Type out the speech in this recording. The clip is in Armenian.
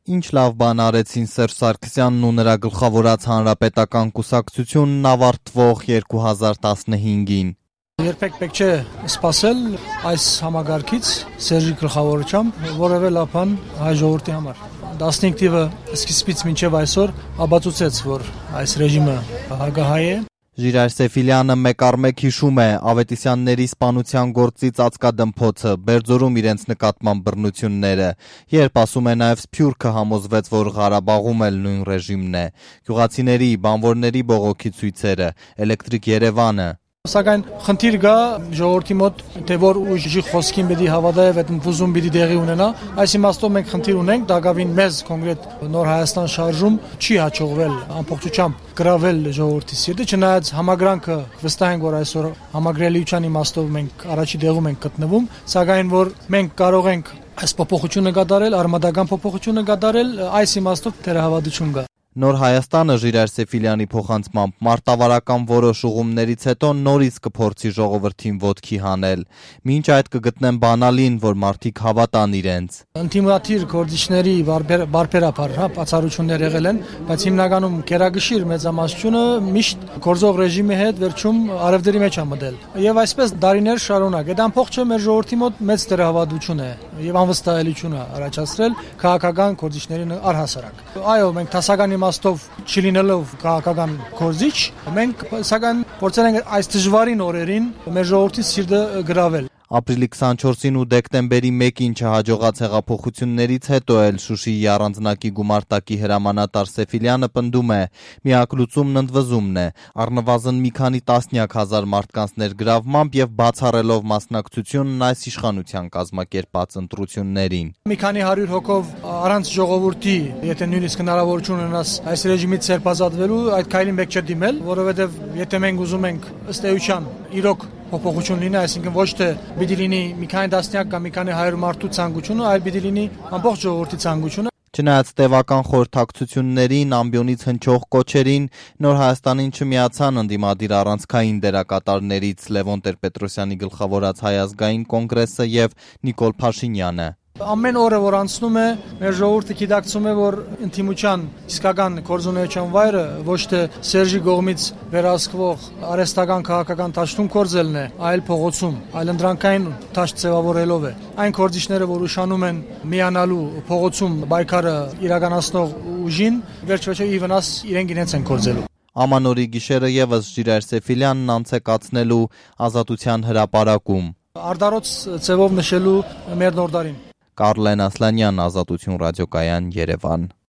Ինչ լավ բան արեցին Սերժ Սարգսյանն ու նրա գլխավորած Հանրապետական կուսակցությունն ավարտվող 2015-ին։ Երբեք պետք չէ սպասել այս համագարկից Սերժի գլխավորությամբ որևէ լավ բան հայ ժողովրդի համար։ 15 թիվը սկիզբից մինչև այսօր ապացուցեց, որ այս ռեժիմը հարգահայ է։ Ժիրայր Սեֆիլյանը մեկ առ մեկ հիշում է ավետիսյանների սպանության գործի ծածկադմփոցը, Բերձորում իրենց նկատմամբ բռնությունները, երբ ասում է նաև Սփյուռքը համոզվեց, որ Ղարաբաղում էլ նույն ռեժիմն է, գյուղացիների, բանվորների բողոքի ցույցերը, Էլեկտրիկ Երևանը։ Սակայն խնդիր գա ժողովրդի մոտ, թե որ ուժի խոսքին պիտի հավատա եւ այդ ընդվզում պիտի տեղի ունենա։ Այս իմաստով մենք խնդիր ունենք, դակավին մեզ կոնկրետ Նոր Հայաստան շարժում չի հաջողվել ամբողջությամբ գրավել ժողովրդի սիրտը, չնայած համագրանքը վստահ ենք, որ այսօր համագրելիության իմաստով մենք առաջի տեղում ենք գտնվում, սակայն որ մենք կարող ենք այս փոփոխությունը կատարել, արմատական փոփոխությունը կատարել, այս իմաստով թերահավատություն կա։ Նոր Հայաստանը Ժիրայր Սեֆիլյանի փոխանցմամբ մարտավարական որոշ ուղումներից հետո նորից կփորձի ժողովրդին ոտքի հանել։ Մինչ այդ կգտնեն բանալին, որ մարդիկ հավատան իրենց։ Ինտիմատիր գործիչների բարբերաբար բացառություններ եղել են, բայց հիմնականում կերակշիռ մեծամասնությունը միշտ գործող ռեժիմի հետ վերջում արևդերի մեջ է մտել։ Եվ այսպես դարիներ շարունակ։ Այդ ամբողջը մեր ժողովրդի մոտ մեծ դերահավատություն է եւ անվստահելիություն է առաջացրել քաղաքական գործիչներին առհասարակ։ Այո, մենք դասական իմաստով չլինելով քաղաքական գործիչ, մենք սակայն փորձել ենք այս դժվարին օրերին մեր ժողովրդի սիրտը գրավել։ Ապրիլի 24-ին ու դեկտեմբերի 1-ին չհաջողած հեղափոխություններից հետո էլ Շուշիի առանձնակի գումարտակի հրամանատար Սեֆիլյանը պնդում է, միակ լուծումն ընդվզումն է, առնվազն մի քանի տասնյակ հազար մարդկանց ներգրավմամբ եւ բացառելով մասնակցությունն այս իշխանության կազմակերպած ընտրություններին։ Մի քանի 100 հոգով առանց ժողովրդի, եթե նույնիսկ հնարավորություն ունենաս այս ռեժիմից ցերպազատվելու, այդ քայլին պետք չէ դիմել, որովհետեւ եթե մենք ուզում ենք ըստ էության իրոք փոփոխություն լինի, այսինքն ոչ թե պիտի լինի մի քանի տասնյակ կամ մի քանի 100 մարդու ցանկությունը, այլ պիտի լինի ամբողջ ժողովրդի ցանկությունը։ Չնայած տևական խորհրդակցություններին, ամբիոնից հնչող կոչերին, Նոր Հայաստանին չմիացան ընդդիմադիր առանցքային դերակատարներից Լևոն Տեր-Պետրոսյանի գլխավորած Հայ ազգային կոնգրեսը եւ Նիկոլ Փաշինյանը։ Ամեն օրը որ անցնում է, մեր ժողովուրդը գիտակցում է, որ ընդդիմության իսկական գործունեության վայրը ոչ թե Սերժի կողմից վերահսկվող արհեստական քաղաքական դաշտում գործելն է, այլ փողոցում, այլ ընդրանքային դաշտ ձևավորելով է։ Այն գործիչները, որ ուշանում են միանալու փողոցում պայքարը իրականացնող ուժին, վերջ-վերջո ի վնաս իրենց են գործելու։ Ամանորի գիշերը եւս Ժիրայր Սեֆիլյանն անց է կացնելու Ազատության հրապարակում։ Արդարոց ձևով նշելու մեր նոր տարին։ Կարլեն Ասլանյան, Ազատություն ռադիոկայան, Երևան։